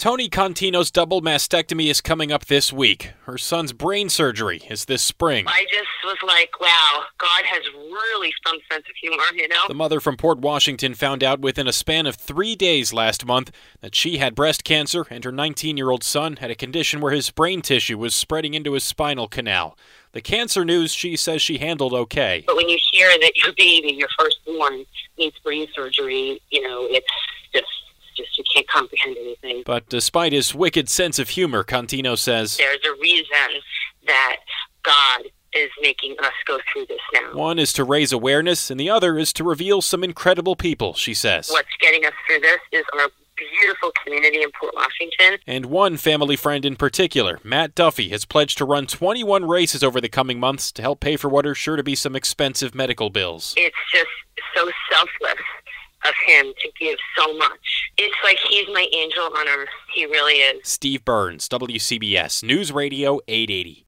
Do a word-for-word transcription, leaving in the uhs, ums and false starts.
Tony Contino's double mastectomy is coming up this week. Her son's brain surgery is this spring. I just was like, wow, God has really some sense of humor, you know? The mother from Port Washington found out within a span of three days last month that she had breast cancer and her nineteen-year-old son had a condition where his brain tissue was spreading into his spinal canal. The cancer news, she says she handled okay. But when you hear that your baby, your firstborn, needs brain surgery, you know, it's just... just you can't comprehend anything. But despite his wicked sense of humor, Contino says, there's a reason that God is making us go through this now. One is to raise awareness, and the other is to reveal some incredible people, she says. What's getting us through this is our beautiful community in Port Washington. And one family friend in particular, Matt Duffy, has pledged to run twenty-one races over the coming months to help pay for what are sure to be some expensive medical bills. It's just so selfless of him to give so much. It's like he's my angel on earth. He really is. Steve Burns, W C B S News Radio eight eighty.